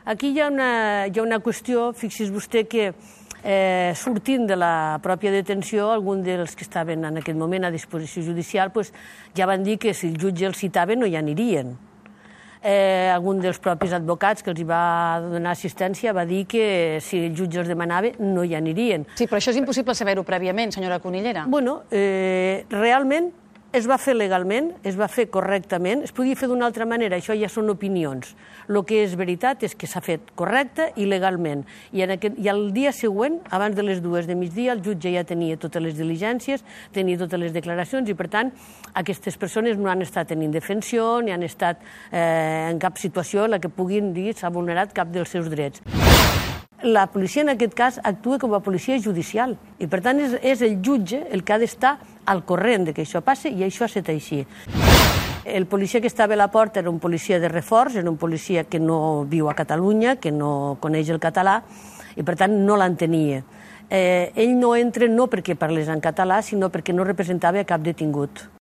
Aquí hi ha una qüestió, fixi's vostè que sortint de la pròpia detenció, alguns dels que estaven en aquest moment a disposició judicial ja van dir que si el jutge els citava no hi anirien. Algun dels propis advocats que els va donar assistència va dir que si el jutge els demanava no hi anirien. Sí, però això és impossible saber-ho prèviament, senyora Cunillera. Bueno, realment es va fer legalment, es va fer correctament, es podia fer d'una altra manera, això ja són opinions. El que és veritat és que s'ha fet correcte i legalment. I el dia següent, abans de les 2 de migdia, el jutge ja tenia totes les diligències, tenia totes les declaracions i, per tant, aquestes persones no han estat en indefensió ni han estat en cap situació en la que puguin dir s'ha vulnerat cap dels seus drets. La policia, en aquest cas, actua com a policia judicial i, per tant, és el jutge el que ha d'estar al corrent de que això passi i això ha estat així. El policia que estava a la porta era un policia de reforç, era un policia que no viu a Catalunya, que no coneix el català i, per tant, no l'entenia. Ell no entra no perquè parlés en català, sinó perquè no representava cap detingut.